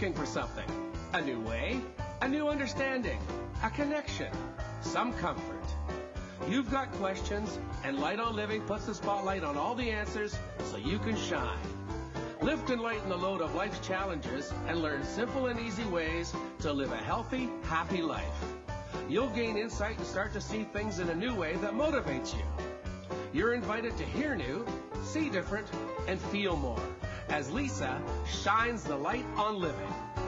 looking for something. A new way, a new understanding, a connection, some comfort. You've got questions, and Light on Living puts the spotlight on all the answers so you can shine. Lift and lighten the load of life's challenges and learn simple and easy ways to live a healthy, happy life. You'll gain insight and start to see things in a new way that motivates you. You're invited to hear new, see different, and feel more as Lisa shines the light on living.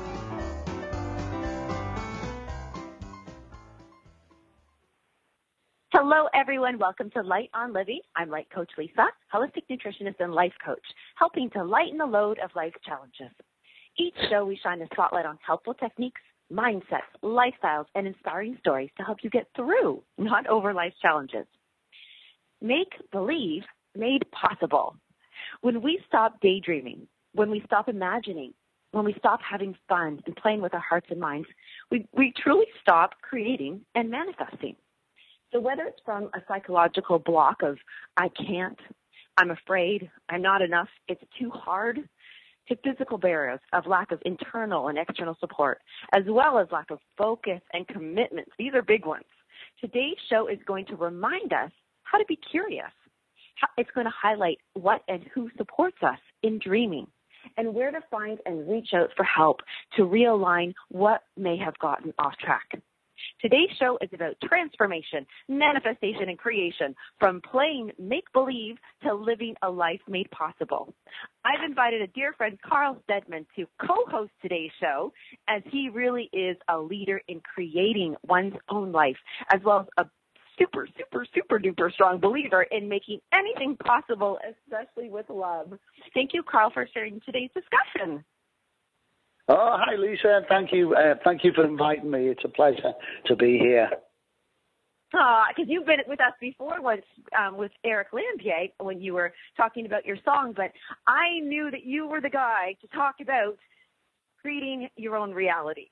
Hello, everyone. Welcome to Light on Living. I'm Light Coach Lisa, holistic nutritionist and life coach, helping to lighten the load of life's challenges. Each show, we shine a spotlight on helpful techniques, mindsets, lifestyles, and inspiring stories to help you get through, not over life's challenges. Make believe made possible. When we stop daydreaming, when we stop imagining, when we stop having fun and playing with our hearts and minds, we truly stop creating and manifesting. So whether it's from a psychological block of I can't, I'm afraid, I'm not enough, it's too hard, to physical barriers of lack of internal and external support, as well as lack of focus and commitment. These are big ones. Today's show is going to remind us how to be curious. It's going to highlight what and who supports us in dreaming and where to find and reach out for help to realign what may have gotten off track. Today's show is about transformation, manifestation, and creation, from playing make-believe to living a life made possible. I've invited a dear friend, Carl Steadman, to co-host today's show, as he really is a leader in creating one's own life, as well as a super, super, super duper strong believer in making anything possible, especially with love. Thank you, Carl, for sharing today's discussion. Oh, hi, Lisa. Thank you for inviting me. It's a pleasure to be here. Because you've been with us before once with Eric Lampier when you were talking about your song, but I knew that you were the guy to talk about creating your own reality.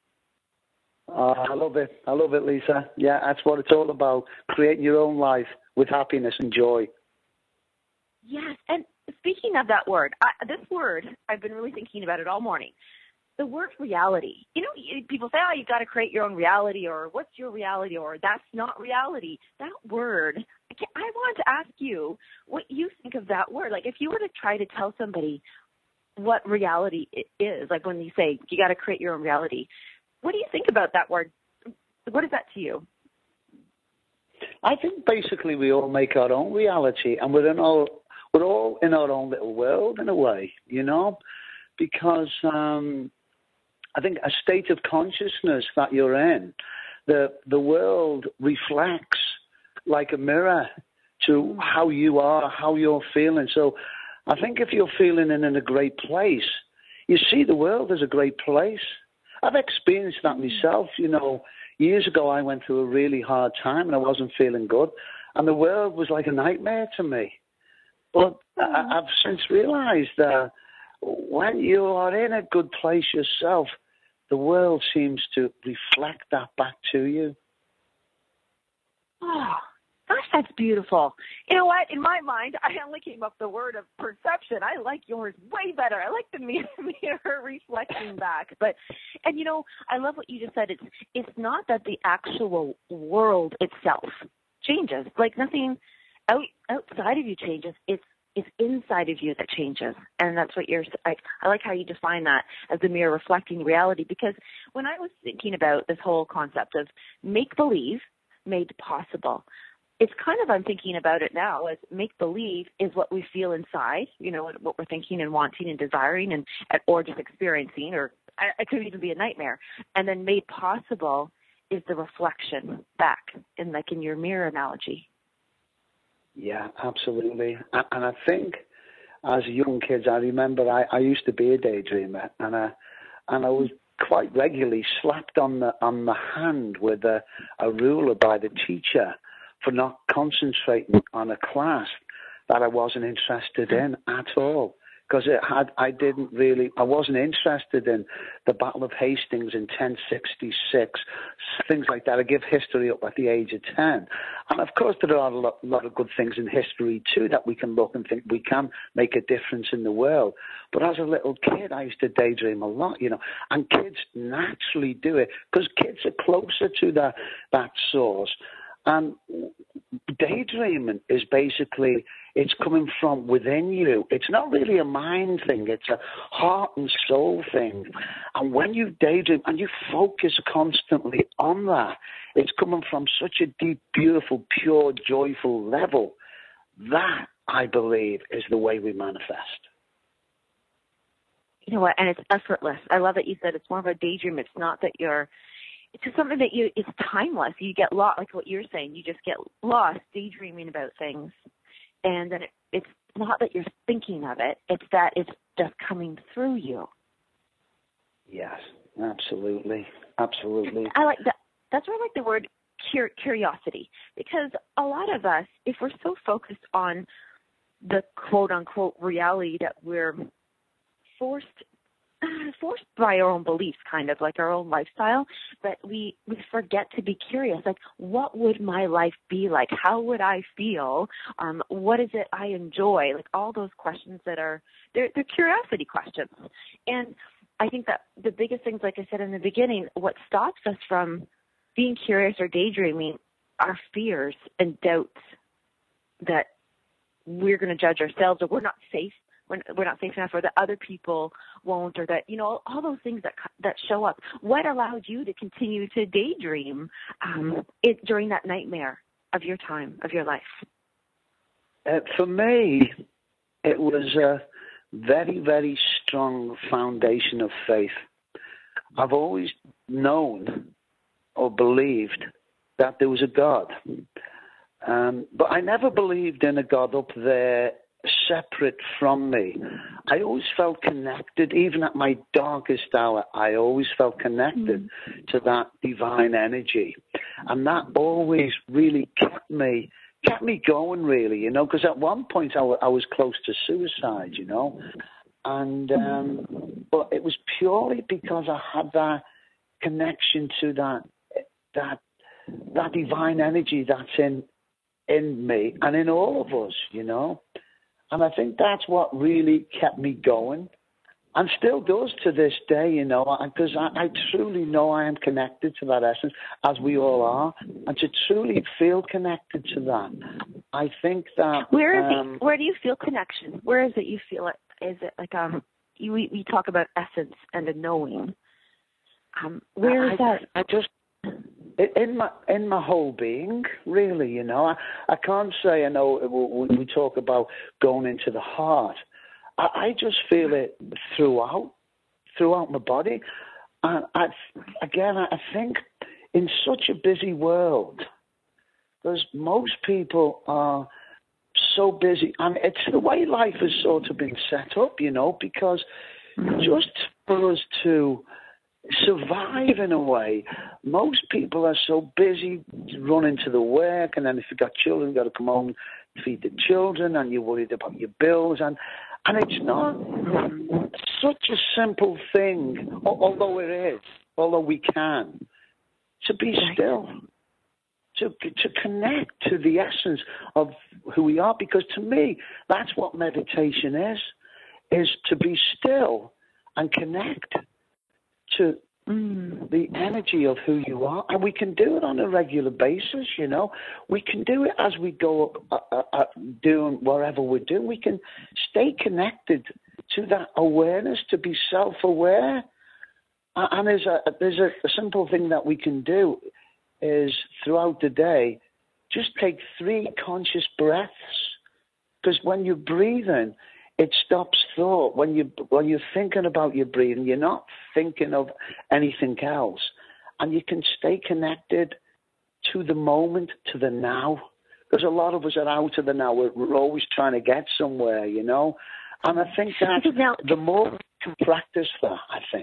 I love it. I love it, Lisa. Yeah, that's what it's all about, creating your own life with happiness and joy. Yes, and speaking of that word, this word, I've been really thinking about it all morning. The word reality. You know, people say, oh, you've got to create your own reality, or what's your reality, or that's not reality. That word, I want to ask you what you think of that word. Like, if you were to try to tell somebody what reality is, like when you say you got to create your own reality, what do you think about that word? What is that to you? I think basically we all make our own reality, and we're all in our own little world in a way, you know, because I think a state of consciousness that you're in, the world reflects like a mirror to how you are, how you're feeling. So I think if you're feeling in a great place, you see the world as a great place. I've experienced that myself. You know, years ago I went through a really hard time and I wasn't feeling good, and the world was like a nightmare to me. But I've since realized that when you are in a good place yourself, the world seems to reflect that back to you. Oh, gosh, that's beautiful. You know what? In my mind, I only came up with the word of perception. I like yours way better. I like the mirror reflecting back. And you know, I love what you just said. It's not that the actual world itself changes. Like nothing outside of you changes. It's inside of you that changes. And that's what I like how you define that as the mirror reflecting reality, because when I was thinking about this whole concept of make-believe made possible, it's kind of, I'm thinking about it now as make-believe is what we feel inside, you know, what we're thinking and wanting and desiring or just experiencing, or it could even be a nightmare. And then made possible is the reflection back in your mirror analogy. Yeah, absolutely. And I think as young kids, I remember I used to be a daydreamer, and I was quite regularly slapped on the hand with a ruler by the teacher for not concentrating on a class that I wasn't interested in at all, because I wasn't interested in the Battle of Hastings in 1066, things like that. I give history up at the age of 10. And of course, there are a lot of good things in history too that we can look and think we can make a difference in the world. But as a little kid, I used to daydream a lot, and kids naturally do it because kids are closer to that source. And daydreaming is basically, it's coming from within you. It's not really a mind thing. It's a heart and soul thing. And when you daydream and you focus constantly on that, it's coming from such a deep, beautiful, pure, joyful level. That, I believe, is the way we manifest. You know what? And it's effortless. I love that you said it's more of a daydream. It's not that it's just something that it's timeless. You get lost, like what you're saying. You just get lost daydreaming about things. And then it's not that you're thinking of it. It's that it's just coming through you. Yes, absolutely. Absolutely. I like that. That's why I like the word curiosity. Because a lot of us, if we're so focused on the quote-unquote reality that we're forced by our own beliefs, kind of like our own lifestyle, but we forget to be curious. Like, what would my life be like? How would I feel? What is it I enjoy? Like all those questions they're curiosity questions. And I think that the biggest things, like I said in the beginning, what stops us from being curious or daydreaming are fears and doubts that we're going to judge ourselves or we're not safe. We're not safe enough, or that other people won't, or that, all those things that show up. What allowed you to continue to daydream during that nightmare of your time, of your life? For me, it was a very, very strong foundation of faith. I've always known or believed that there was a God. But I never believed in a God up there separate from me. I always felt connected. Even at my darkest hour, I always felt connected to that divine energy. And that always really kept me going, really, because at one point I was close to suicide, and but it was purely because I had that connection to that divine energy that's in me and in all of us, And I think that's what really kept me going, and still does to this day, because I truly know I am connected to that essence, as we all are, and to truly feel connected to that. I think that... Where do you feel connection? Where is it you feel it? Is it like, we talk about essence and a knowing. Where is that? I just... In my whole being, really, I can't say, we talk about going into the heart. I just feel it throughout my body. And I think in such a busy world, because most people are so busy, and it's the way life has sort of been set up, because just for us to survive in a way, most people are so busy running to the work, and then if you've got children, you've got to come home and feed the children, and you're worried about your bills, and it's not such a simple thing, although it is, although we can, to be still, to connect to the essence of who we are, because to me, that's what meditation is to be still and connect to the energy of who you are. And we can do it on a regular basis, We can do it as we go up doing whatever we're doing. We can stay connected to that awareness, to be self-aware. And there's a simple thing that we can do is throughout the day, just take 3 conscious breaths. Because when you're breathing, it stops thought. When you're thinking about your breathing, you're not thinking of anything else. And you can stay connected to the moment, to the now. Because a lot of us are out of the now. We're always trying to get somewhere, And I think that the more we can practice that,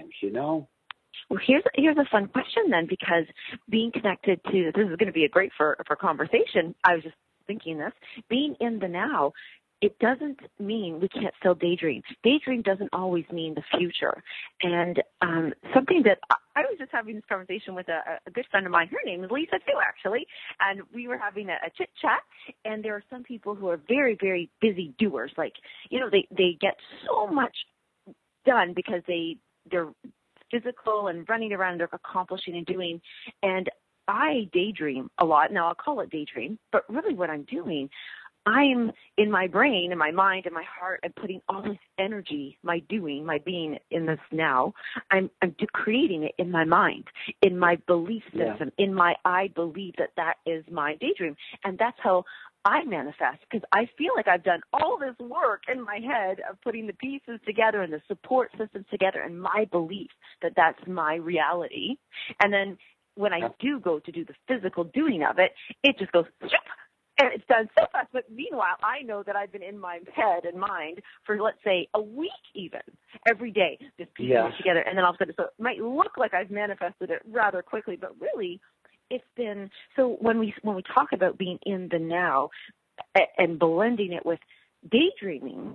Well, here's a fun question then, because being connected to, this is going to be a great for conversation. I was just thinking this, being in the now, it doesn't mean we can't still daydream. Daydream doesn't always mean the future. And something that I was just having this conversation with a good friend of mine. Her name is Lisa too, actually. And we were having a chit chat. And there are some people who are very, very busy doers. Like, they get so much done because they're physical and running around, they're accomplishing and doing. And I daydream a lot. Now, I'll call it daydream, but really what I'm doing, I'm in my brain, in my mind, in my heart, I'm putting all this energy, my doing, my being in this now. I'm creating it in my mind, in my belief system, in my I believe that is my daydream. And that's how I manifest, because I feel like I've done all this work in my head of putting the pieces together and the support systems together and my belief that that's my reality. And then when I do go to do the physical doing of it, it just goes, and it's done so fast. But meanwhile, I know that I've been in my head and mind for, let's say, a week even, every day, just piecing it together. And then all of a sudden, so it might look like I've manifested it rather quickly, but really it's been, so when we talk about being in the now and blending it with daydreaming,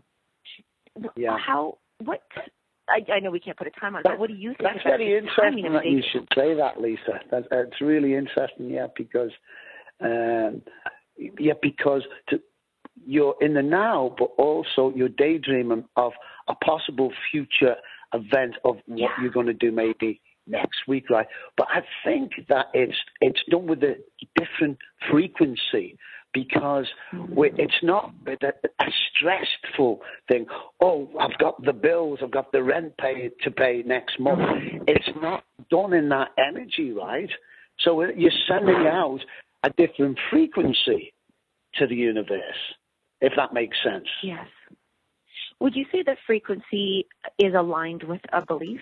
I know we can't put a time on it, but what do you think? That's very interesting that you should say that, Lisa. It's really interesting, because you're in the now, but also you're daydreaming of a possible future event of what you're going to do maybe next week, right? But I think that it's done with a different frequency, because it's not a stressful thing. Oh, I've got the bills, I've got the rent to pay next month. It's not done in that energy, right? So you're sending out a different frequency to the universe, if that makes sense. Yes. Would you say that frequency is aligned with a belief?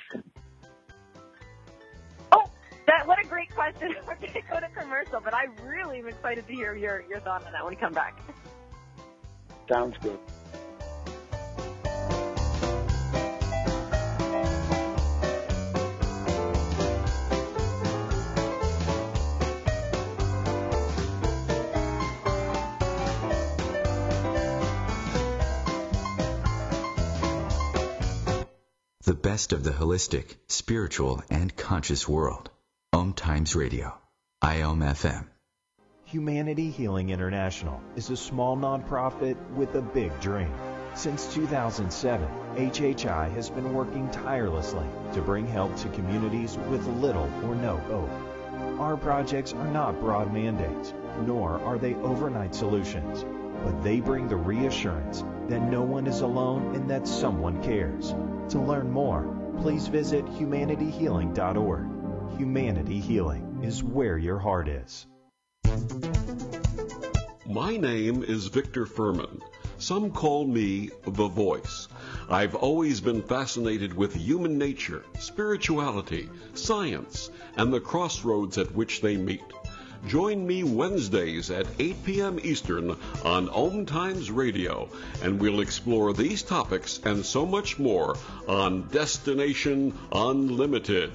What a great question. We're going to go to commercial, but I really am excited to hear your thought on that when we come back. Sounds good. The best of the holistic, spiritual, and conscious world. Om Times Radio, IOM FM. Humanity Healing International is a small nonprofit with a big dream. Since 2007, HHI has been working tirelessly to bring help to communities with little or no hope. Our projects are not broad mandates, nor are they overnight solutions, but they bring the reassurance that no one is alone and that someone cares. To learn more, please visit humanityhealing.org. Humanity Healing is where your heart is. My name is Victor Furman. Some call me The Voice. I've always been fascinated with human nature, spirituality, science, and the crossroads at which they meet. Join me Wednesdays at 8 p.m. Eastern on Om Times Radio, and we'll explore these topics and so much more on Destination Unlimited.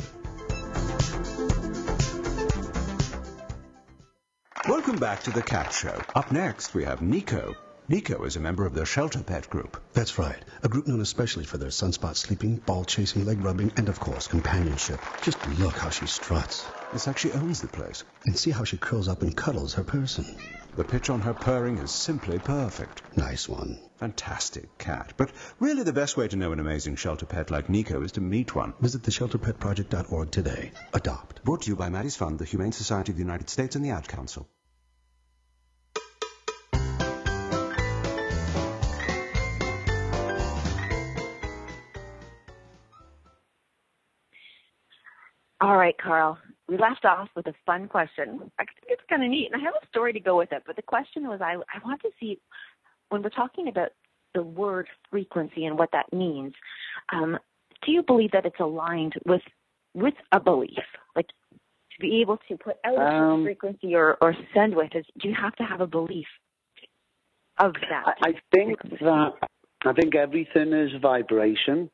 Welcome back to The Cat Show. Up next, we have Nico. Nico is a member of the Shelter Pet Group. That's right. A group known especially for their sunspot sleeping, ball chasing, leg rubbing, and of course, companionship. Just look how she struts. It's like she owns the place. And see how she curls up and cuddles her person. The pitch on her purring is simply perfect. Nice one. Fantastic cat. But really the best way to know an amazing shelter pet like Nico is to meet one. Visit theshelterpetproject.org today. Adopt. Brought to you by Maddie's Fund, the Humane Society of the United States, and the Ad Council. All right, Carl. We left off with a fun question. I think it's kind of neat, and I have a story to go with it. But the question was, I want to see, when we're talking about the word frequency and what that means, do you believe that it's aligned with a belief? Like, to be able to put out a frequency or send with it, do you have to have a belief of that? I think everything is vibration,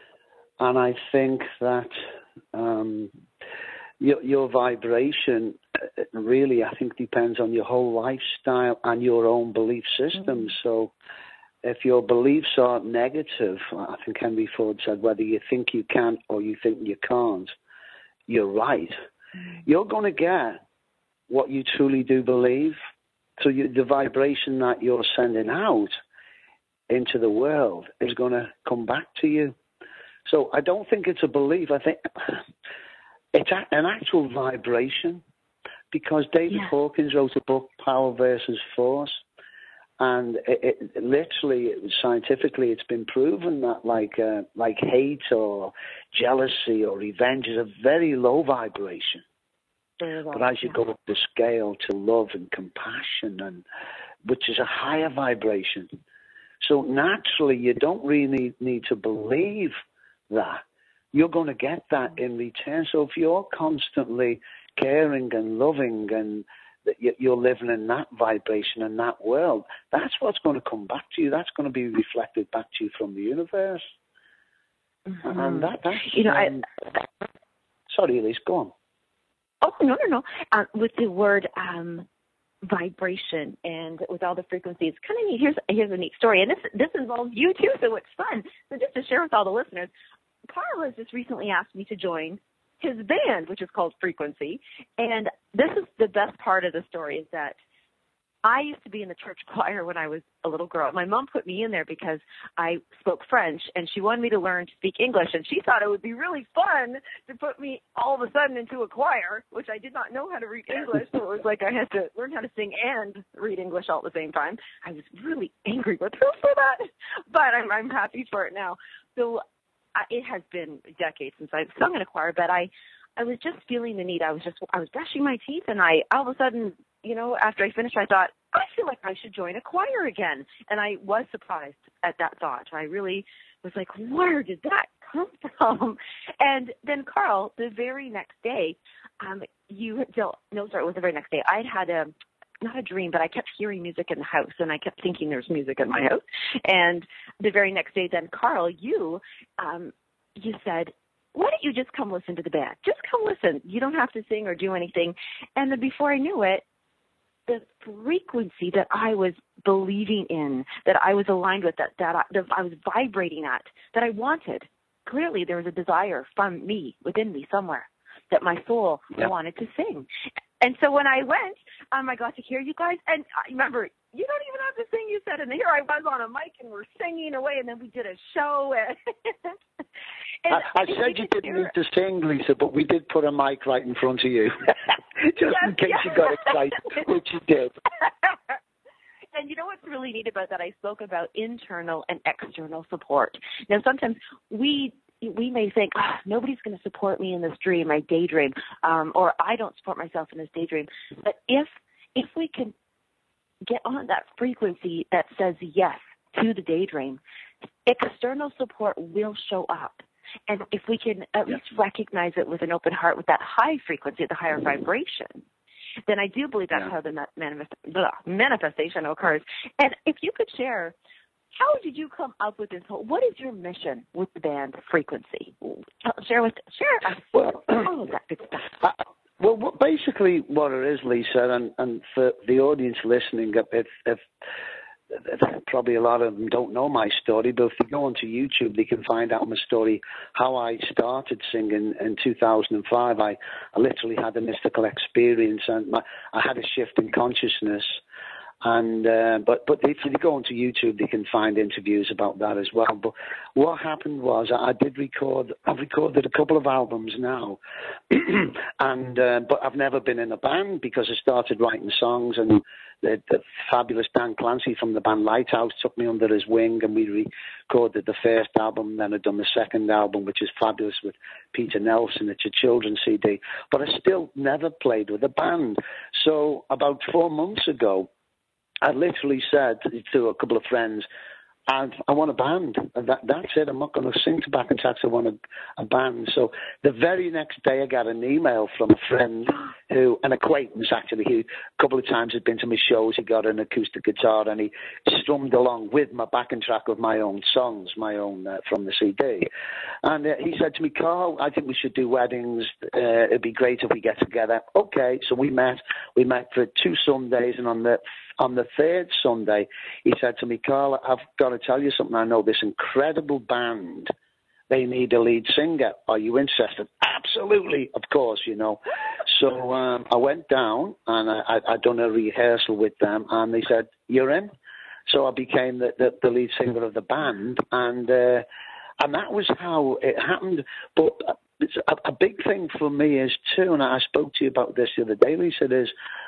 and I think that your vibration it really, I think, depends on your whole lifestyle and your own belief system. So if your beliefs are negative, I think Henry Ford said, whether you think you can or you think you can't, you're right. You're going to get what you truly do believe. So the vibration that you're sending out into the world is going to come back to you. So I don't think it's a belief. I think it's an actual vibration, because David Hawkins wrote a book, Power versus Force, and it literally, scientifically, it's been proven that like hate or jealousy or revenge is a very low vibration. But as you go up the scale to love and compassion, and which is a higher vibration, so naturally you don't really need to believe that. You're going to get that in return. So if you're constantly caring and loving, and that you're living in that vibration and that world, that's what's going to come back to you. That's going to be reflected back to you from the universe. And that's sorry, Elise, go on. Oh, no. With the word vibration and with all the frequencies, kind of neat. Here's a neat story, and this involves you too, so it's fun. So just to share with all the listeners, Carl has just recently asked me to join his band, which is called Frequency, and this is the best part of the story, is that I used to be in the church choir when I was a little girl. My mom put me in there because I spoke French, and she wanted me to learn to speak English, and she thought it would be really fun to put me all of a sudden into a choir, which I did not know how to read English, so it was like I had to learn how to sing and read English all at the same time. I was really angry with her for that, but I'm happy for it now. So it has been decades since I've sung in a choir, but I was just feeling the need. I was brushing my teeth, and I all of a sudden, after I finished, I thought, I feel like I should join a choir again. And I was surprised at that thought. I really was like, where did that come from? And then Carl, the very next day, it was the very next day, I'd had not a dream, but I kept hearing music in the house, and I kept thinking there's music in my house. And the very next day, then Carl, you said, why don't you just come listen to the band? Just come listen. You don't have to sing or do anything. And then before I knew it, the frequency that I was believing in, that I was aligned with, that I was vibrating at, that I wanted. Clearly, there was a desire from me, within me somewhere, that my soul wanted to sing. And so when I went, I got to hear you guys. And I remember, you don't even have to sing, you said. And here I was on a mic, and we're singing away. And then we did a show. I said you didn't need to sing, Lisa, but we did put a mic right in front of you. Just in case you got excited, which you did. And you know what's really neat about that? I spoke about internal and external support. Now, sometimes we may think, nobody's going to support me in this dream, my daydream, or I don't support myself in this daydream. But if we can get on that frequency that says yes to the daydream, external support will show up. And if we can at least recognize it with an open heart, with that high frequency, the higher vibration, then I do believe that's how the manifestation occurs. And if you could share, how did you come up with this what is your mission with the band Frequency? Share us all of that good stuff. Well, basically what it is, Lisa, and for the audience listening, if probably a lot of them don't know my story, but if they go onto YouTube, they can find out my story, how I started singing in 2005. I literally had a mystical experience, and I had a shift in consciousness. And but if they go onto YouTube, they can find interviews about that as well. But what happened was I've recorded a couple of albums now, and but I've never been in a band because I started writing songs, and the fabulous Dan Clancy from the band Lighthouse took me under his wing, and we recorded the first album. Then I'd done the second album, which is fabulous, with Peter Nelson. It's a children's CD. But I still never played with a band. So about 4 months ago, I literally said to a couple of friends, And I want a band. And that's it. I'm not going to sing to backing tracks. I want a band. So the very next day, I got an email from a friend an acquaintance actually, who a couple of times had been to my shows. He got an acoustic guitar and he strummed along with my backing track of my own songs, from the CD. And he said to me, Carl, I think we should do weddings. It'd be great if we get together. Okay, so we met. We met for 2 Sundays, and on the third Sunday, he said to me, Carl, I've got to tell you something. I know this incredible band. They need a lead singer. Are you interested? Absolutely, of course, So I went down and I'd done a rehearsal with them, and they said, you're in? So I became the lead singer of the band, and that was how it happened. But it's a big thing for me is, too, and I spoke to you about this the other day, Lisa, is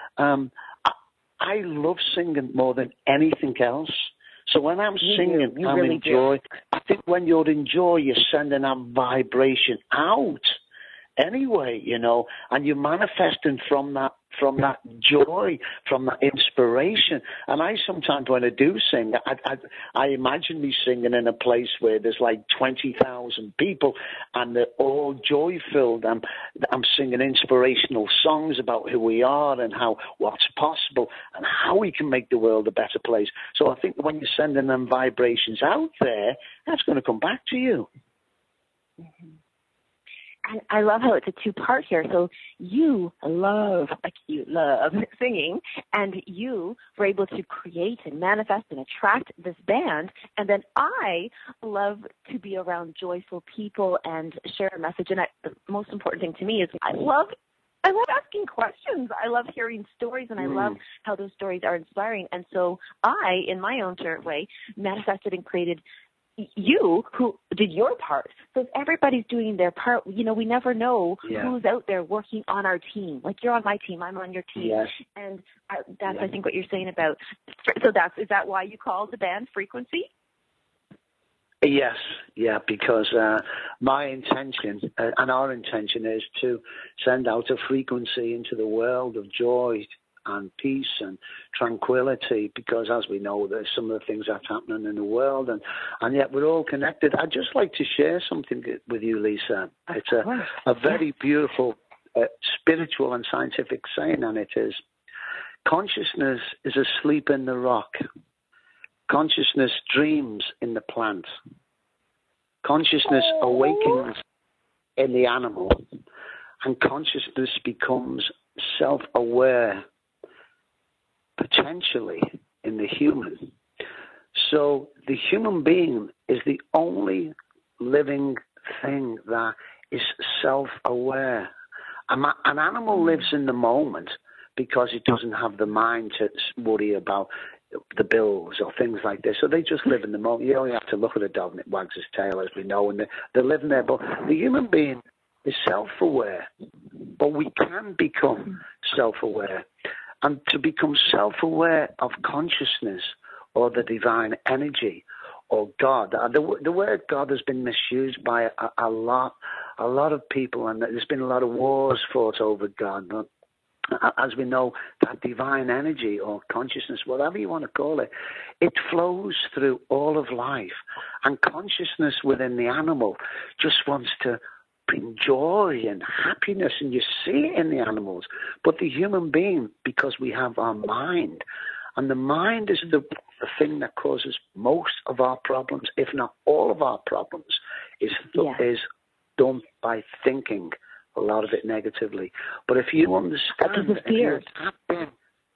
I love singing more than anything else. So when I'm singing, I'm in joy. I think when you're in joy, you're sending that vibration out anyway, and you're manifesting from that joy, from that inspiration. And I sometimes, when I do sing, I imagine me singing in a place where there's like 20,000 people and they're all joy-filled. I'm singing inspirational songs about who we are and what's possible and how we can make the world a better place. So I think when you're sending them vibrations out there, that's going to come back to you. Mm-hmm. And I love how it's a 2-part here. So you love singing, and you were able to create and manifest and attract this band. And then I love to be around joyful people and share a message. And the most important thing to me is I love asking questions. I love hearing stories, and I love how those stories are inspiring. And so I, in my own way, manifested and created you who did your part. So if everybody's doing their part, we never know who's out there working on our team. Like, you're on my team, I'm on your team. Yes. And that's, I think, what you're saying about. So is that why you call the band Frequency? Yes, because my intention and our intention is to send out a frequency into the world of joy and peace and tranquility, because as we know, there's some of the things that's happening in the world, and yet we're all connected. I'd just like to share something with you, Lisa. It's a very beautiful spiritual and scientific saying, and it is, consciousness is asleep in the rock. Consciousness dreams in the plant. Consciousness awakens in the animal, and consciousness becomes self-aware potentially in the human. So the human being is the only living thing that is self-aware. An animal lives in the moment because it doesn't have the mind to worry about the bills or things like this. So they just live in the moment. You only have to look at a dog and it wags its tail, as we know, and they're living there. But the human being is self-aware, but we can become self-aware. And to become self-aware of consciousness or the divine energy or God, the word God has been misused by a lot of people, and there's been a lot of wars fought over God. But as we know, that divine energy or consciousness, whatever you want to call it, it flows through all of life. And consciousness within the animal just wants to bring joy and happiness, and you see it in the animals. But the human being, because we have our mind, and the mind is the thing that causes most of our problems, if not all of our problems, is done by thinking a lot of it negatively. But if you understand, if you tap in,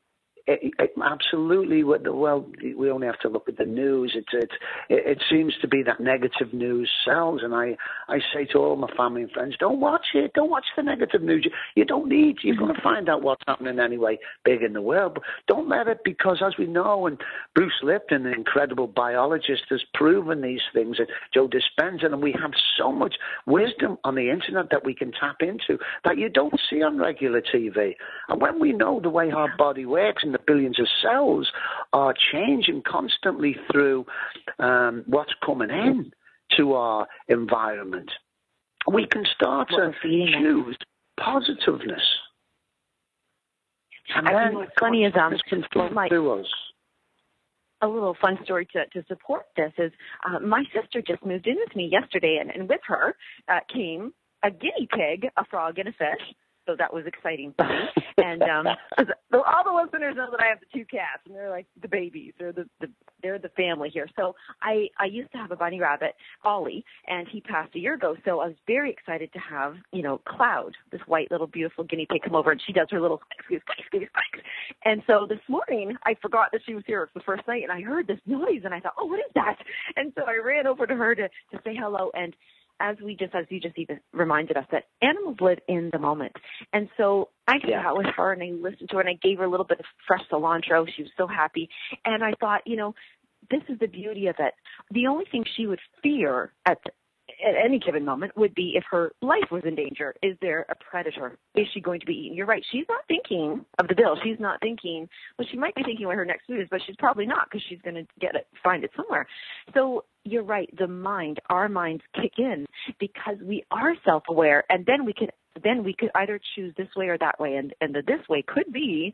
absolutely. Well, we only have to look at the news. It seems to be that negative news sells, and I say to all my family and friends, don't watch it. Don't watch the negative news. You don't need. You're going to find out what's happening anyway, big in the world. But don't let it, because as we know, and Bruce Lipton, an incredible biologist, has proven these things, and Joe Dispenza, and we have so much wisdom on the internet that we can tap into that you don't see on regular TV. And when we know the way our body works and the billions of cells are changing constantly through what's coming in to our environment, we can start to choose positiveness. And then what's funny is can flow through us. a little fun story to support this is my sister just moved in with me yesterday, and with her came a guinea pig, a frog, and a fish. So that was exciting for me. And so all the listeners know that I have the two cats, and they're like the babies. They're the family here. So I used to have a bunny rabbit, Ollie, and he passed a year ago. So I was very excited to have, Cloud, this white little beautiful guinea pig, come over, and she does her little spikes. And so this morning I forgot that she was here. It was the first night, and I heard this noise, and I thought, oh, what is that? And so I ran over to her to say hello. And as you just even reminded us, that animals live in the moment. And so I sat out with her and I listened to her and I gave her a little bit of fresh cilantro. She was so happy. And I thought, this is the beauty of it. The only thing she would fear at any given moment would be if her life was in danger. Is there a predator? Is she going to be eaten? You're right. She's not thinking of the bill. She's not thinking, well, she might be thinking where her next food is, but she's probably not, because she's going to find it somewhere. So you're right. Our minds kick in because we are self-aware, and then we could either choose this way or that way. And the this way could be,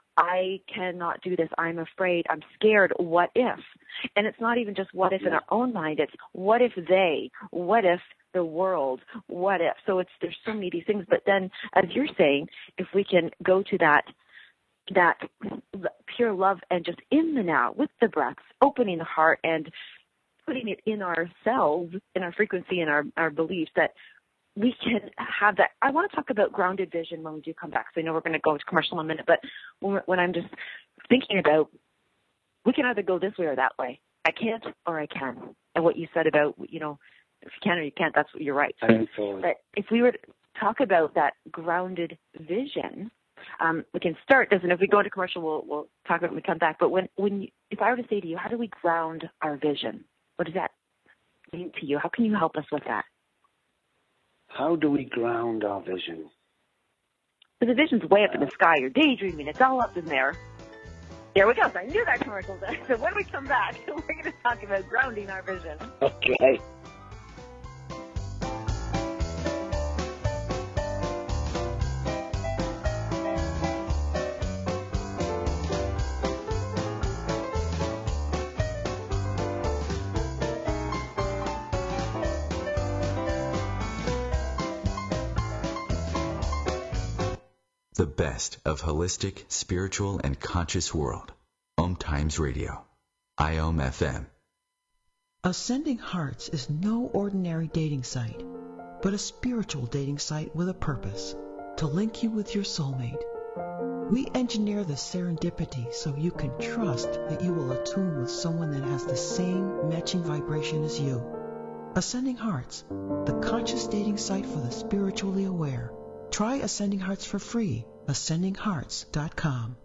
I cannot do this. I'm afraid. I'm scared. What if? And it's not even just what if in our own mind. It's what if what if the world, what if? So there's so many of these things. But then, as you're saying, if we can go to that pure love and just in the now with the breaths, opening the heart and putting it in ourselves, in our frequency and our beliefs, that we can have that. I want to talk about grounded vision when we do come back. So I know we're going to go to commercial in a minute, but when I'm just thinking about, we can either go this way or that way. I can't or I can. And what you said about, if you can or you can't, that's what you're right. But if we were to talk about that grounded vision, we can start. If we go into commercial, we'll talk about it when we come back. But if I were to say to you, how do we ground our vision? What does that mean to you? How can you help us with that? How do we ground our vision? So the vision's way up in the sky. You're daydreaming. It's all up in there. There we go. So I knew that commercial was there. So when we come back, we're going to talk about grounding our vision. Okay. The best of holistic, spiritual, and conscious world. Om Times Radio. IOM FM. Ascending Hearts is no ordinary dating site, but a spiritual dating site with a purpose, to link you with your soulmate. We engineer the serendipity so you can trust that you will attune with someone that has the same matching vibration as you. Ascending Hearts, the conscious dating site for the spiritually aware. Try Ascending Hearts for free. AscendingHearts.com.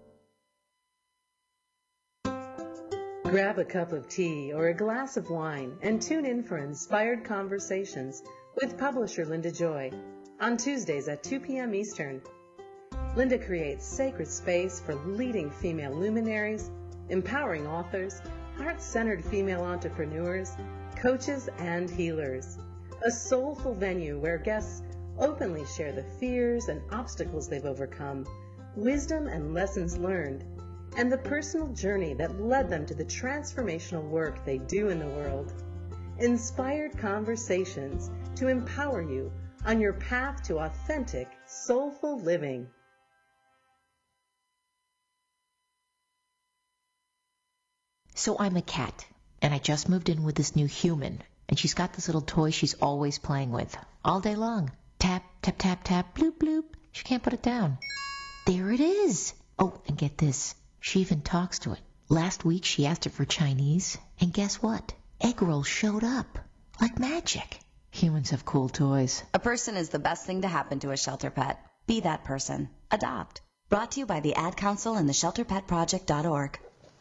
Grab a cup of tea or a glass of wine and tune in for Inspired Conversations with publisher Linda Joy on Tuesdays at 2 p.m. Eastern. Linda creates sacred space for leading female luminaries, empowering authors, heart-centered female entrepreneurs, coaches, and healers. A soulful venue where guests openly share the fears and obstacles they've overcome, wisdom and lessons learned, and the personal journey that led them to the transformational work they do in the world. Inspired Conversations to empower you on your path to authentic, soulful living. So I'm a cat, and I just moved in with this new human, and she's got this little toy she's always playing with, all day long. Tap, tap, tap, tap, bloop, bloop. She can't put it down. There it is. Oh, and get this. She even talks to it. Last week she asked it for Chinese, and guess what? Egg rolls showed up. Like magic. Humans have cool toys. A person is the best thing to happen to a shelter pet. Be that person. Adopt. Brought to you by the Ad Council and the ShelterPetProject.org.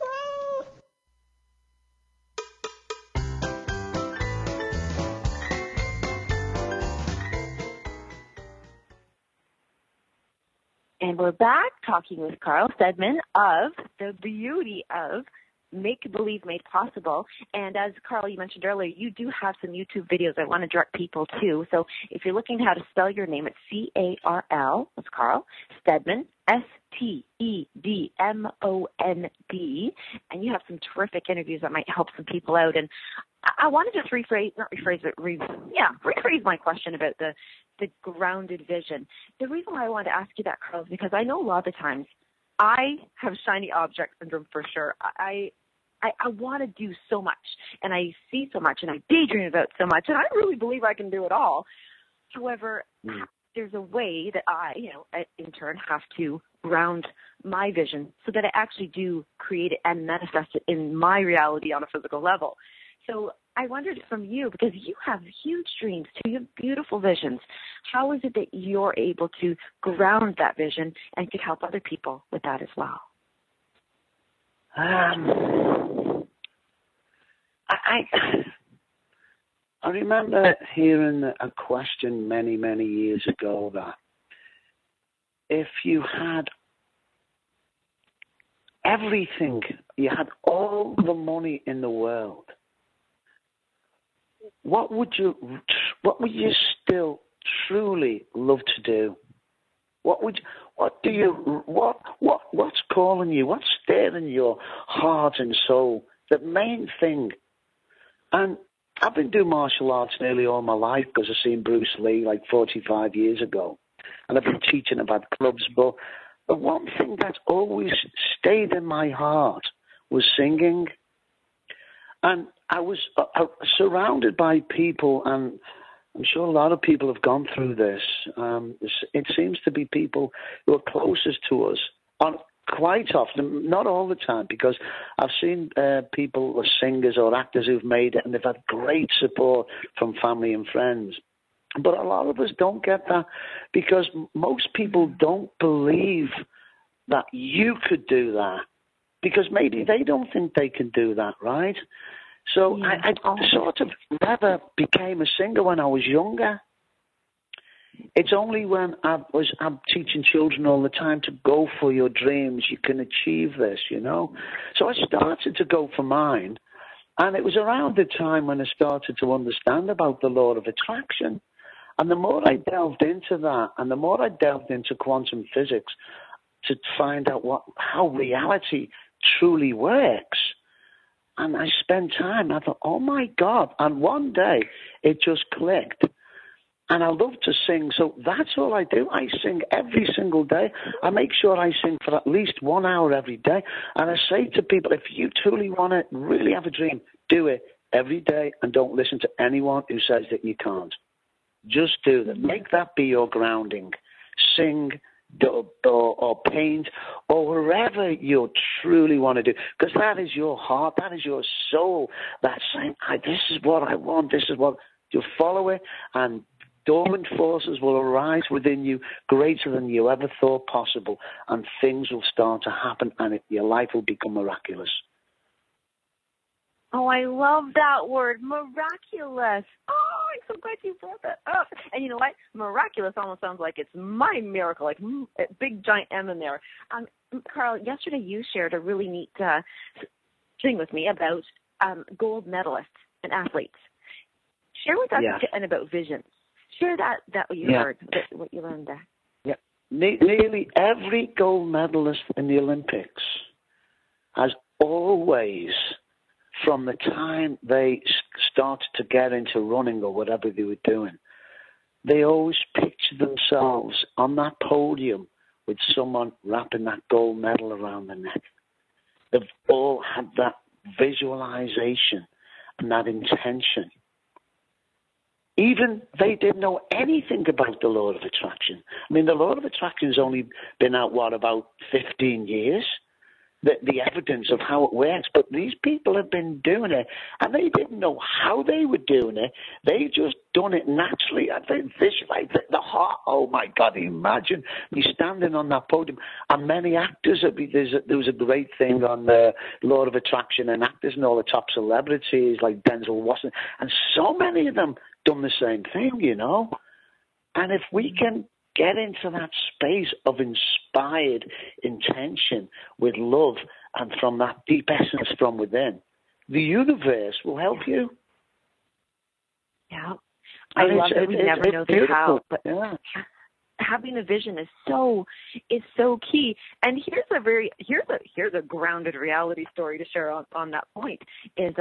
And we're back talking with Carl Steadman of the beauty of Make Believe Made Possible. And as Carl, you mentioned earlier, you do have some YouTube videos I want to direct people to. So if you're looking how to spell your name, it's C-A-R-L, that's Carl Steadman, STEDMOND, and you have some terrific interviews that might help some people out. And I wanted to rephrase my question about the grounded vision. The reason why I wanted to ask you that, Carl, is because I know a lot of the times I have shiny object syndrome for sure. I want to do so much, and I see so much, and I daydream about so much, and I really believe I can do it all. However, there's a way that I, in turn, have to ground my vision so that I actually do create it and manifest it in my reality on a physical level. So I wondered from you, because you have huge dreams too, you have beautiful visions. How is it that you're able to ground that vision and could help other people with that as well? I remember hearing a question many, many years ago that if you had everything, you had all the money in the world, what would you still truly love to do? What's calling you? What's stirring your heart and soul? The main thing. And I've been doing martial arts nearly all my life because I've seen Bruce Lee like 45 years ago. And I've been teaching about clubs. But the one thing that's always stayed in my heart was singing. And I was surrounded by people, and I'm sure a lot of people have gone through this. It seems to be people who are closest to us, quite often, not all the time, because I've seen people, or singers or actors who've made it, and they've had great support from family and friends. But a lot of us don't get that because most people don't believe that you could do that, because maybe they don't think they can do that, right? So I sort of never became a singer when I was younger. It's only when I'm teaching children all the time to go for your dreams, you can achieve this, So I started to go for mine. And it was around the time when I started to understand about the law of attraction. And the more I delved into that, and the more I delved into quantum physics to find out how reality truly works, and I spent time, I thought, oh my God. And one day it just clicked. And I love to sing, so that's all I do. I sing every single day. I make sure I sing for at least 1 hour every day. And I say to people, if you truly want to really have a dream, do it every day and don't listen to anyone who says that you can't. Just do that. Make that be your grounding. Sing or paint or wherever you truly want to do, because that is your heart, that is your soul that's saying, this is what I want, this is what you follow it, and dormant forces will arise within you greater than you ever thought possible, and things will start to happen, and your life will become miraculous. Oh, I love that word, miraculous. Oh, I'm so glad you brought that up. And you know what? Miraculous almost sounds like it's my miracle, like a big giant M in there. Carl, yesterday you shared a really neat thing with me about gold medalists and athletes. Share with us and about visions. Share that what you heard, what you learned there. Yeah, nearly every gold medalist in the Olympics has always, from the time they started to get into running or whatever they were doing, they always pictured themselves on that podium with someone wrapping that gold medal around their neck. They've all had that visualization and that intention. Even they didn't know anything about the law of attraction. I mean, the law of attraction has only been out, about 15 years? The evidence of how it works, but these people have been doing it, and they didn't know how they were doing it. They just done it naturally. I think visualize the heart. Oh my God! Imagine me standing on that podium. And many actors, there was a great thing on the law of attraction, and actors and all the top celebrities like Denzel Washington, and so many of them done the same thing, And if we can get into that space of inspired intention with love and from that deep essence from within, the universe will help you. Yeah. I love that we never know the how. But having a vision is so key. And here's a grounded reality story to share on that point. Is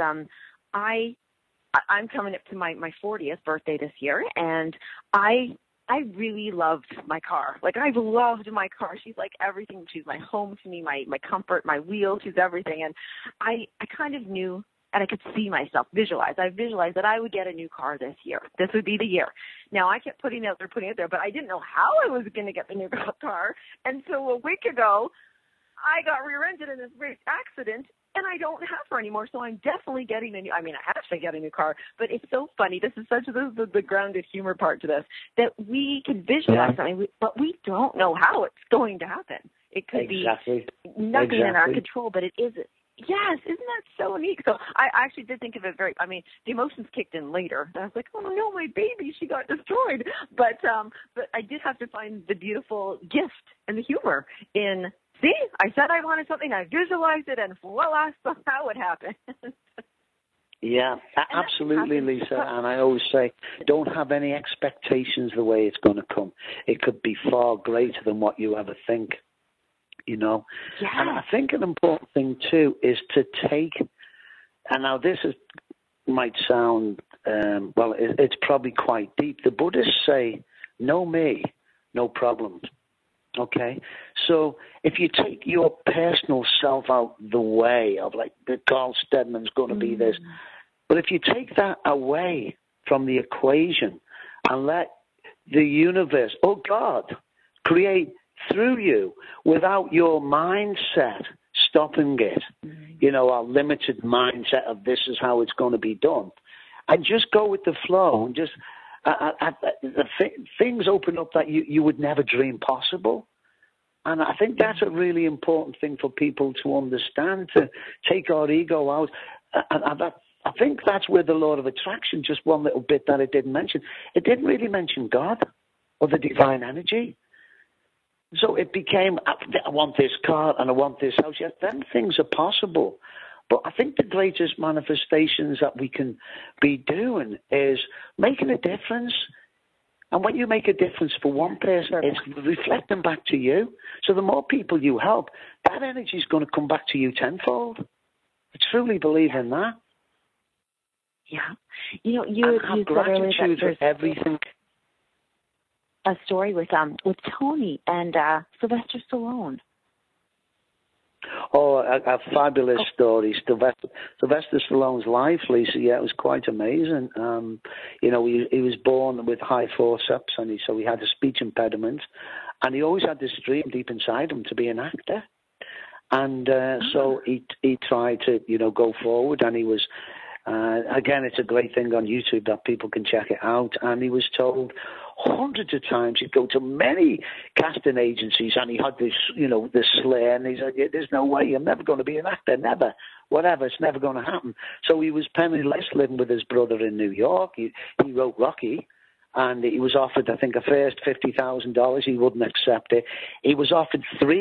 I'm coming up to my 40th birthday this year, and I really loved my car. Like, I've loved my car. She's like everything. She's my home to me, my comfort, my wheel. She's everything. And I kind of knew, and I could see myself visualize. I visualized that I would get a new car this year. This would be the year. Now, I kept putting it out there, but I didn't know how I was going to get the new car. And so a week ago, I got rear-ended in this big accident, and I don't have her anymore, so I'm definitely getting I have to get a new car, but it's so funny. This is such the grounded humor part to this, that we can visualize something, but we don't know how it's going to happen. It could be nothing in our control, but it is. Yes, isn't that so neat? So I actually did think of it the emotions kicked in later. I was like, oh no, my baby, she got destroyed. But I did have to find the beautiful gift and the humor in, see, I said I wanted something, I visualized it, and voila, how it happened. Yeah, absolutely, Lisa. And I always say, don't have any expectations the way it's going to come. It could be far greater than what you ever think. You know, and I think an important thing too is to take, and now this might sound, it's probably quite deep. The Buddhists say, know me, no problems. Okay, so if you take your personal self out the way of like the Carl Steadman's going to be this, but if you take that away from the equation and let the universe, or God, create through you without your mindset stopping it, you know, our limited mindset of this is how it's going to be done, and just go with the flow, and just things open up that you would never dream possible. And I think that's a really important thing for people to understand, to take our ego out. And I think that's where the law of attraction, just one little bit that it didn't mention, it didn't really mention God or the divine energy. So it became, I want this car and I want this house. Yes, then things are possible. But I think the greatest manifestations that we can be doing is making a difference. And when you make a difference for one person, it's reflecting back to you. So the more people you help, that energy is going to come back to you tenfold. I truly believe in that. Yeah. You know, you have gratitude for everything. A story with Tony and Sylvester Stallone. Oh, a fabulous story. Sylvester Stallone's life, Lisa, yeah, it was quite amazing. You know, he was born with high forceps, and so he had a speech impediment, and he always had this dream deep inside him to be an actor. And so he tried to, you know, go forward, and he was, again, it's a great thing on YouTube that people can check it out, and he was told hundreds of times he'd go to many casting agencies, and he had this, you know, this slur, and he said, there's no way, I'm never going to be an actor, never, whatever, it's never going to happen. So he was penniless, living with his brother in New York. He wrote Rocky, and he was offered, I think, a first $50,000. He wouldn't accept it. He was offered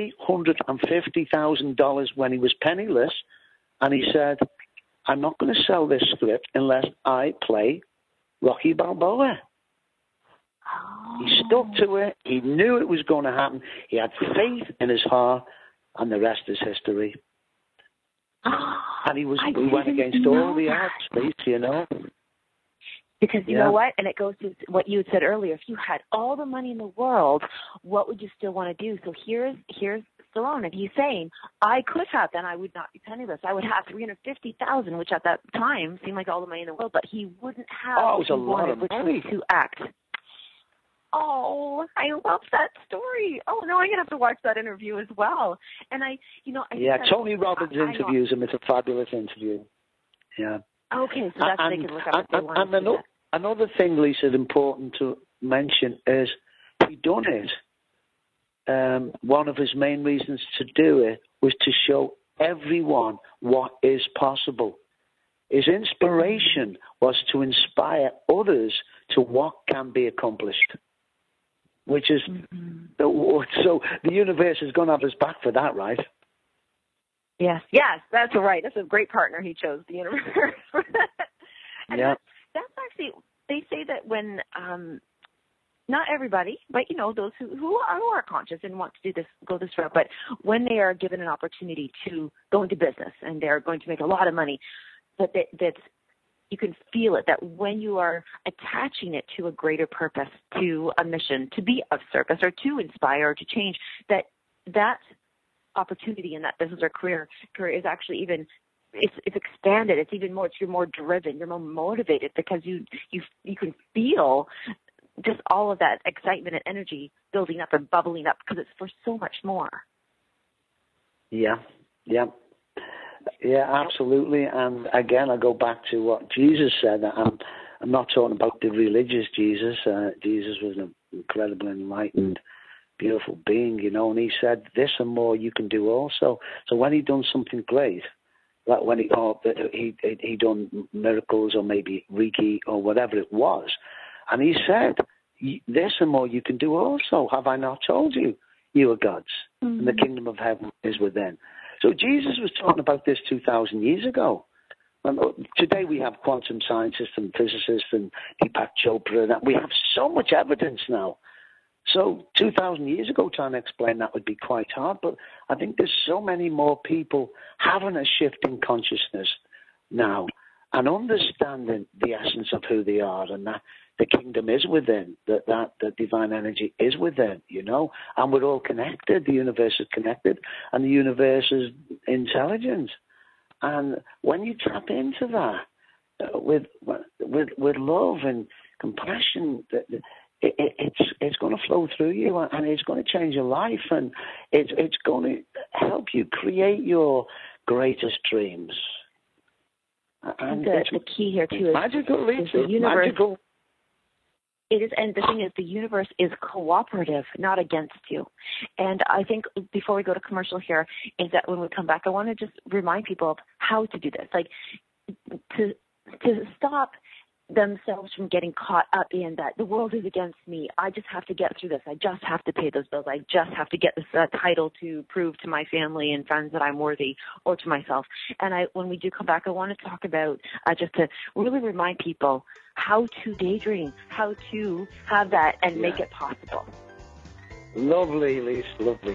$350,000 when he was penniless, and he said, I'm not going to sell this script unless I play Rocky Balboa. He stuck to it. He knew it was going to happen. He had faith in his heart, and the rest is history. And he went against all the odds, you know. Because you know what? And it goes to what you had said earlier. If you had all the money in the world, what would you still want to do? So here's Stallone. If he's saying, I could have, then I would not be penniless. I would have $350,000, which at that time seemed like all the money in the world, but he wouldn't have it was a lot of money to act. Oh, I love that story. Oh, no, I'm going to have to watch that interview as well. And Tony Robbins interviews him. It's a fabulous interview. Yeah. Okay, so that's they can look up if they want to see that. Another thing, Lisa, is important to mention is he done it. One of his main reasons to do it was to show everyone what is possible. His inspiration was to inspire others to what can be accomplished. Which is, so the universe is going to have his back for that, right? Yes, that's right. That's a great partner he chose, the universe. And that's actually, they say that when not everybody, but those who are conscious and want to go this route. But when they are given an opportunity to go into business and they're going to make a lot of money, that you can feel it, that when you are attaching it to a greater purpose, to a mission, to be of service or to inspire or to change, that opportunity in that business or career is actually even it's expanded. It's even more. You're more driven. You're more motivated because you can feel just all of that excitement and energy building up and bubbling up because it's for so much more. Yeah, absolutely. And again, I go back to what Jesus said. I'm not talking about the religious Jesus. Jesus was an incredible, enlightened, beautiful being, and he said, this and more you can do also. So when he done something great, like when he done miracles or maybe Reiki or whatever it was, and he said, this and more you can do also. Have I not told you? You are gods, and the kingdom of heaven is within. So Jesus was talking about this 2,000 years ago. Today we have quantum scientists and physicists and Deepak Chopra, and we have so much evidence now. So 2,000 years ago, trying to explain that would be quite hard, but I think there's so many more people having a shift in consciousness now and understanding the essence of who they are, and that the kingdom is within, that the divine energy is within, and we're all connected. The universe is connected, and the universe is intelligent. And when you tap into that with love and compassion, it's going to flow through you, and it's going to change your life, and it's going to help you create your greatest dreams. And the key here too is magical. Is the universe. Magical. It is, and the thing is, the universe is cooperative, not against you. And I think before we go to commercial here, is that when we come back, I want to just remind people of how to do this, like to stop themselves from getting caught up in that the world is against me. I just have to get through this. I just have to pay those bills. I just have to get this title to prove to my family and friends that I'm worthy, or to myself. And when we do come back, I want to talk about just to really remind people how to daydream, how to have that and make it possible. Lovely, Lisa, lovely.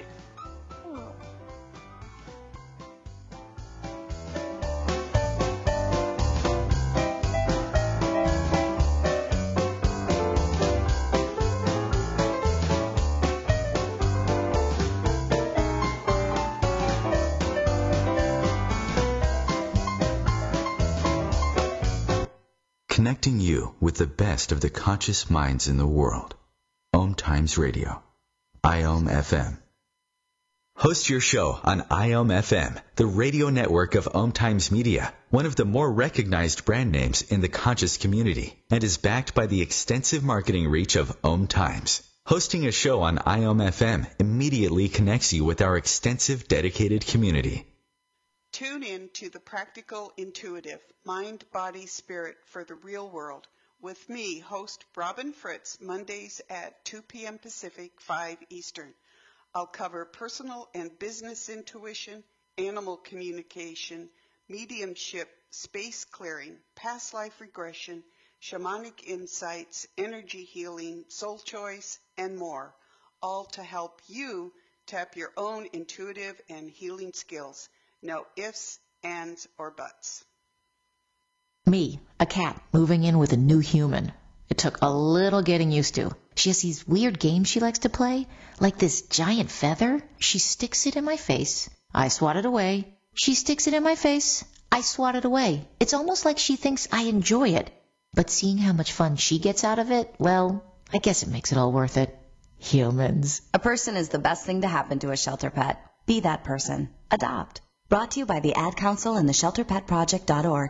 Connecting you with the best of the conscious minds in the world. Om Times Radio. IOM FM. Host your show on IOM FM, the radio network of Om Times Media, one of the more recognized brand names in the conscious community, and is backed by the extensive marketing reach of Om Times. Hosting a show on IOM FM immediately connects you with our extensive dedicated community. Tune in to the Practical Intuitive, Mind, Body, Spirit for the Real World with me, host Robin Fritz, Mondays at 2 p.m. Pacific, 5 Eastern. I'll cover personal and business intuition, animal communication, mediumship, space clearing, past life regression, shamanic insights, energy healing, soul choice, and more, all to help you tap your own intuitive and healing skills. No ifs, ands, or buts. Me, a cat, moving in with a new human. It took a little getting used to. She has these weird games she likes to play, like this giant feather. She sticks it in my face. I swat it away. She sticks it in my face. I swat it away. It's almost like she thinks I enjoy it. But seeing how much fun she gets out of it, well, I guess it makes it all worth it. Humans. A person is the best thing to happen to a shelter pet. Be that person. Adopt. Brought to you by the Ad Council and the ShelterPetProject.org.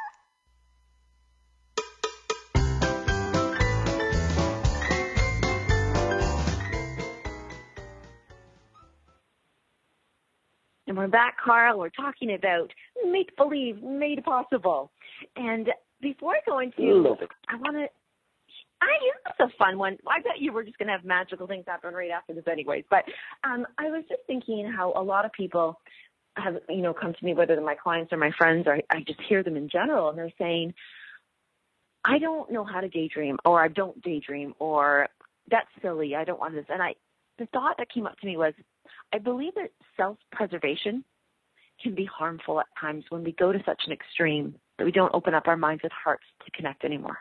And we're back, Carl. We're talking about make believe, made possible. And before I go into, that's a fun one. I bet you were just going to have magical things happen right after this anyways. But I was just thinking how a lot of people have, come to me, whether they're my clients or my friends, or I just hear them in general, and they're saying, I don't know how to daydream, or I don't daydream, or that's silly. I don't want this. And the thought that came up to me was, I believe that self-preservation can be harmful at times when we go to such an extreme that we don't open up our minds and hearts to connect anymore.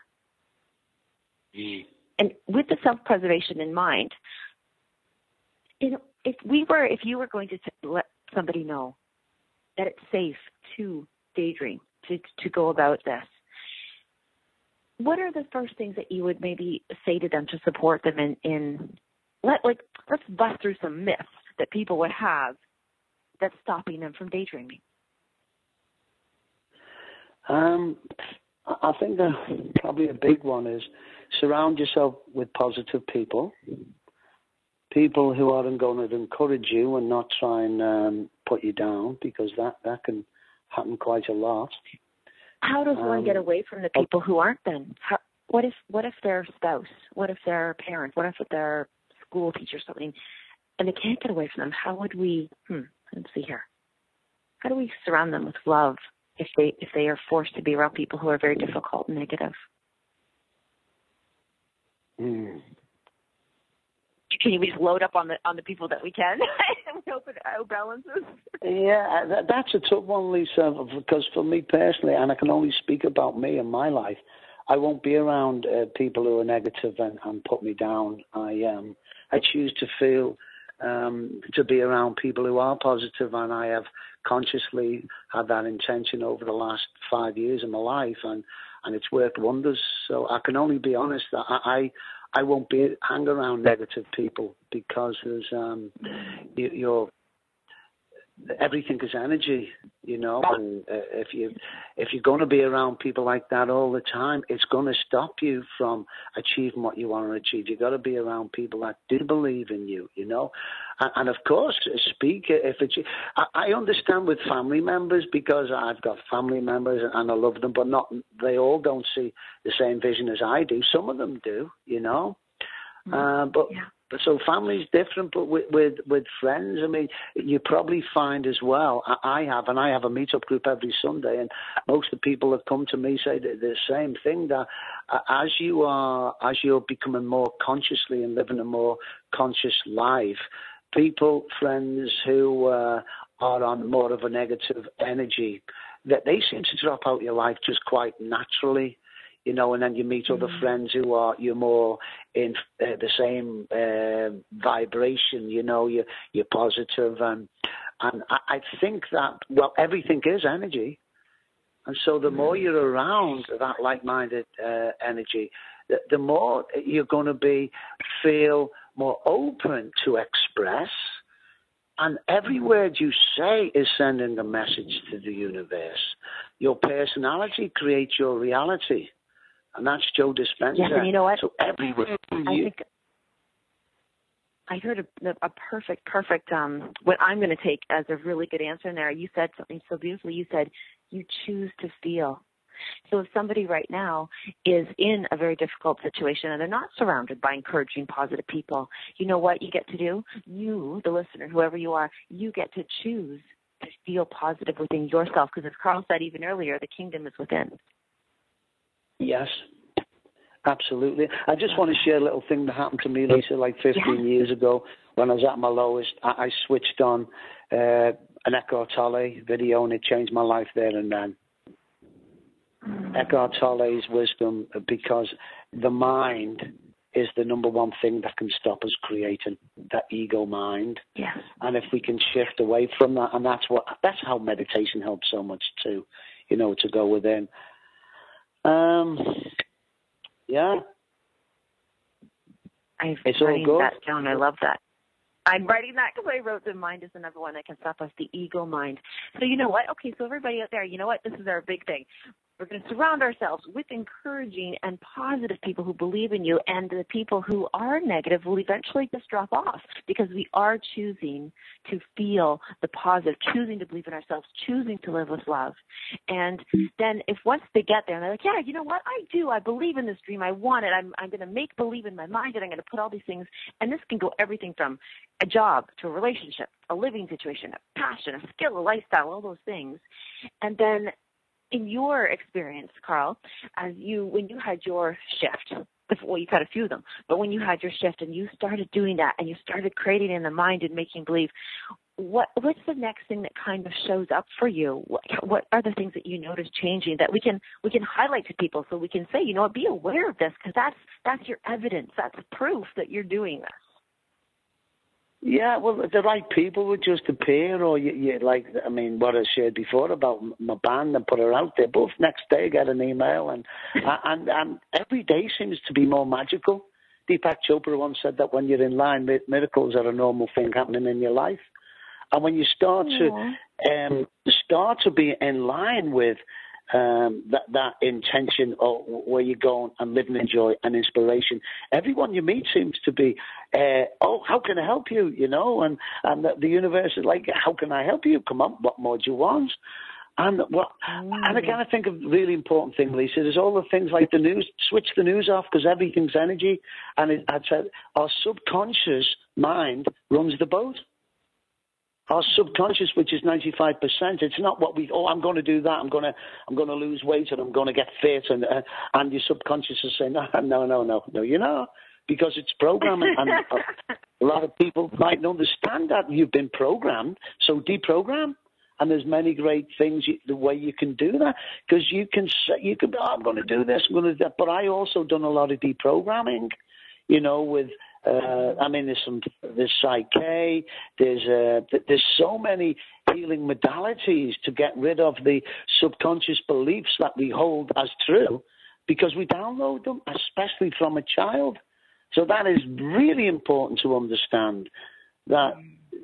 And with the self-preservation in mind, if you were going to let somebody know that it's safe to daydream, to go about this, what are the first things that you would maybe say to them to support them let's bust through some myths that people would have that's stopping them from daydreaming? I think that probably a big one is surround yourself with positive people who aren't going to encourage you and not try and put you down, because that can happen quite a lot. How does one get away from the people who aren't then? What if their spouse? What if their parent? What if their school teacher or something? And they can't get away from them. How would we, let's see here. How do we surround them with love if they are forced to be around people who are very difficult and negative? Can you just load up on the people that we can and we open our balances? Yeah, that's a tough one, Lisa, because for me personally, and I can only speak about me and my life, I won't be around people who are negative and put me down. I choose to feel to be around people who are positive, and I have consciously had that intention over the last 5 years of my life, and it's worked wonders. So I can only be honest that I won't hang around negative people, because there's everything is energy, and if you're going to be around people like that all the time, it's going to stop you from achieving what you want to achieve. You've got to be around people that do believe in you, and of course speak if it's. I understand with family members, because I've got family members and I love them, but they all don't see the same vision as I do. Some of them do, But so family's different, but with friends, I mean, you probably find as well, I have a meetup group every Sunday, and most of the people that come to me say the same thing, that as you're becoming more consciously and living a more conscious life, friends who are on more of a negative energy, that they seem to drop out your life just quite naturally. And then you meet other friends who you're more in the same vibration, you're positive. And I think that, everything is energy. And so the more you're around that like-minded energy, the more you're going to feel more open to express. And every word you say is sending a message to the universe. Your personality creates your reality. And that's Joe Dispenza. Yes, and you know what? So everywhere. I heard a perfect, what I'm going to take as a really good answer in there. You said something so beautifully. You said, you choose to feel. So if somebody right now is in a very difficult situation and they're not surrounded by encouraging, positive people, you know what you get to do? You, the listener, whoever you are, you get to choose to feel positive within yourself. Because as Carl said even earlier, the kingdom is within. Yes, absolutely. I just want to share a little thing that happened to me, Lisa, like 15 years ago when I was at my lowest. I switched on an Eckhart Tolle video, and it changed my life there and then. Eckhart Tolle's wisdom, because the mind is the number one thing that can stop us creating, that ego mind. Yes. And if we can shift away from that, and that's how meditation helps so much too, to go within. Yeah. I'm writing that down. I love that. I'm writing that because I wrote the mind is the number one that can stop us, the ego mind. So you know what? Okay, so everybody out there, you know what? This is our big thing. We're going to surround ourselves with encouraging and positive people who believe in you, and the people who are negative will eventually just drop off, because we are choosing to feel the positive, choosing to believe in ourselves, choosing to live with love. And then if once they get there and they're like, yeah, you know what? I believe in this dream. I want it. I'm going to make believe in my mind, and I'm going to put all these things. And this can go everything from a job to a relationship, a living situation, a passion, a skill, a lifestyle, all those things. And then in your experience, Carl, when you had your shift well, you've had a few of them, but when you had your shift and you started doing that and you started creating in the mind and making believe, what's the next thing that kind of shows up for you? What are the things that you notice changing that we can highlight to people so we can say, you know what, be aware of this, because that's your evidence. That's proof that you're doing this. Yeah, well, the right people would just appear, or you like, I mean, what I shared before about my band and put her out there. Both next day get an email, and every day seems to be more magical. Deepak Chopra once said that when you're in line, miracles are a normal thing happening in your life, and when you start to be in line with that intention of where you're going and live and enjoy and inspiration. Everyone you meet seems to be, how can I help you? You know, and the universe is like, how can I help you? Come on, what more do you want? And again, I think a really important thing, Lisa, there's all the things like the news. Switch the news off, because everything's energy. And I'd say our subconscious mind runs the boat. Our subconscious, which is 95%, it's not what I'm going to do that. I'm going to lose weight, and I'm going to get fit, and your subconscious is saying, no, you're not, because it's programming. And a lot of people might understand that you've been programmed, so deprogram. And there's many great things the way you can do that, because you can I'm going to do this, I'm going to do that. But I also done a lot of deprogramming, you know, with. There's Psyche, there's so many healing modalities to get rid of the subconscious beliefs that we hold as true, because we download them, especially from a child. So that is really important to understand, that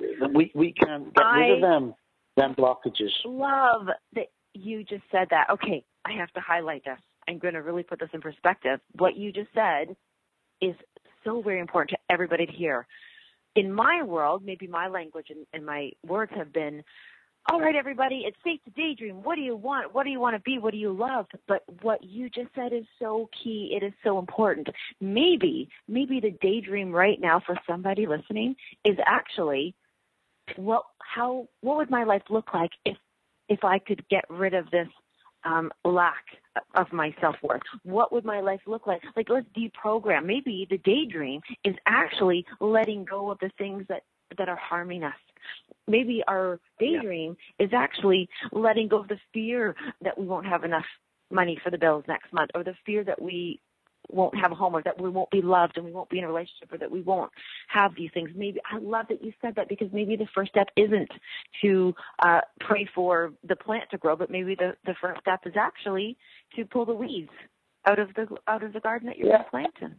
we can get rid of them blockages. Love that you just said that. Okay, I have to highlight this. I'm going to really put this in perspective. What you just said is so very important to everybody to hear. In my world, maybe my language and my words have been, all right, everybody, it's safe to daydream. What do you want? What do you want to be? What do you love? But what you just said is so key. It is so important. Maybe the daydream right now for somebody listening is actually, what would my life look like if I could get rid of this lack of my self-worth? What would my life look like? Like, let's deprogram. Maybe the daydream is actually letting go of the things that are harming us. Maybe our daydream is actually letting go of the fear that we won't have enough money for the bills next month, or the fear that we won't have a home, or that we won't be loved and we won't be in a relationship, or that we won't have these things. Maybe, I love that you said that, because maybe the first step isn't to pray for the plant to grow, but maybe the first step is actually to pull the weeds out of the garden that you're planting.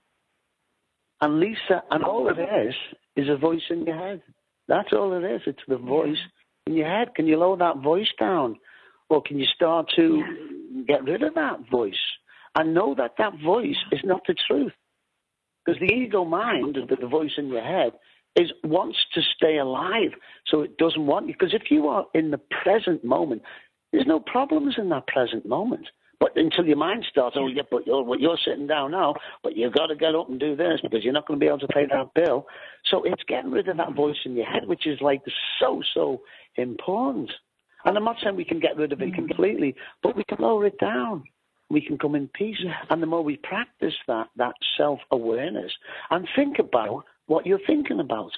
And Lisa, and all it is a voice in your head. That's all it is. It's the voice in your head. Can you lower that voice down, or can you start to get rid of that voice? And know that voice is not the truth. Because the ego mind, the voice in your head, wants to stay alive. So it doesn't want you. Because if you are in the present moment, there's no problems in that present moment. But until your mind starts, but you're sitting down now, but you've got to get up and do this, because you're not going to be able to pay that bill. So it's getting rid of that voice in your head, which is like so important. And I'm not saying we can get rid of it completely, but we can lower it down. We can come in peace. And the more we practice that self-awareness, and think about what you're thinking about.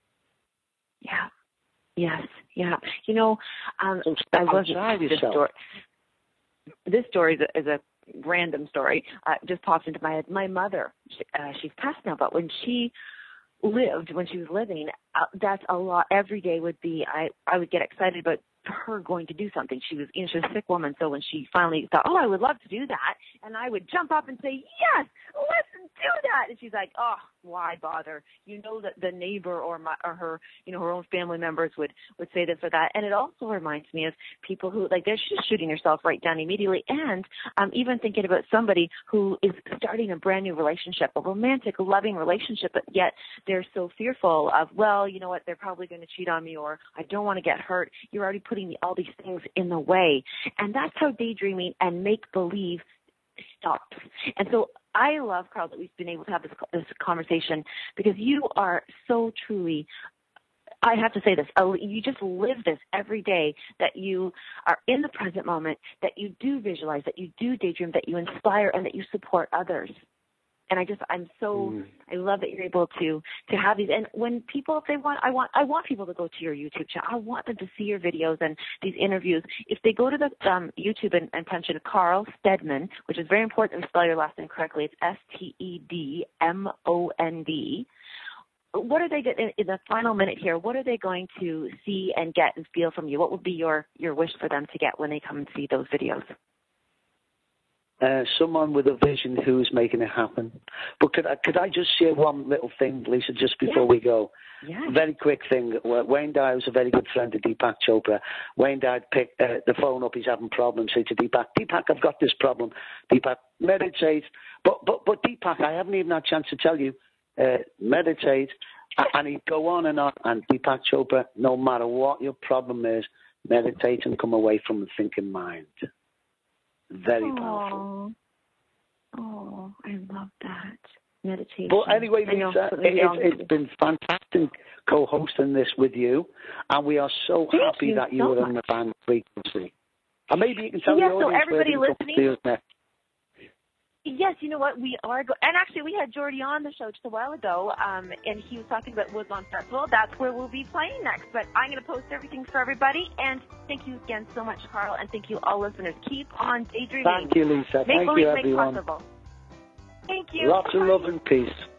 Yeah. Yes. Yeah. You know, I love this story. This story is a random story. Just popped into my head. My mother, she's passed now, but when she was living, that's a lot. Every day would be, I would get excited about her going to do something. She was a sick woman, so when she finally thought, I would love to do that, and I would jump up and say, yes, let's do that. And she's like, why bother? You know that the neighbor or her, her own family members would say this or that. And it also reminds me of people who, like, they're just shooting herself right down immediately. And even thinking about somebody who is starting a brand new relationship, a romantic, loving relationship, but yet they're so fearful of, well, you know what, they're probably going to cheat on me, or I don't want to get hurt. You're already putting all these things in the way. And that's how daydreaming and make-believe stops. And so I love, Carl, that we've been able to have this conversation, because you are so truly, I have to say this, you just live this every day, that you are in the present moment, that you do visualize, that you do daydream, that you inspire, and that you support others. And I love that you're able to have these. And when people, if they want, I want people to go to your YouTube channel. I want them to see your videos and these interviews. If they go to the YouTube and punch in Carl Stedmond, which is very important to spell your last name correctly, it's Stedmond. What are they in the final minute here? What are they going to see and get and feel from you? What would be your wish for them to get when they come and see those videos? Someone with a vision who's making it happen. But could I just share one little thing, Lisa, just before we go? Yeah. Very quick thing. Wayne Dyer was a very good friend of Deepak Chopra. Wayne Dyer picked the phone up. He's having problems. Say to Deepak, I've got this problem. Deepak, meditate. But Deepak, I haven't even had a chance to tell you. Meditate. And he'd go on. And Deepak Chopra, no matter what your problem is, meditate and come away from the thinking mind. Very powerful. Oh, I love that. Meditation. But anyway, Lisa, it's been fantastic co-hosting this with you, and we are so happy that you were on the band frequency. And maybe you can tell the audience so everybody listening. Yes, you know what, we are and actually we had Jordy on the show just a while ago, and he was talking about Woodlawn Festival. That's where we'll be playing next. But I'm going to post everything for everybody, and thank you again so much, Carl, and thank you all listeners. Keep on daydreaming. Thank you, Lisa. Thank you, everyone. Possible. Thank you. Lots of love and peace.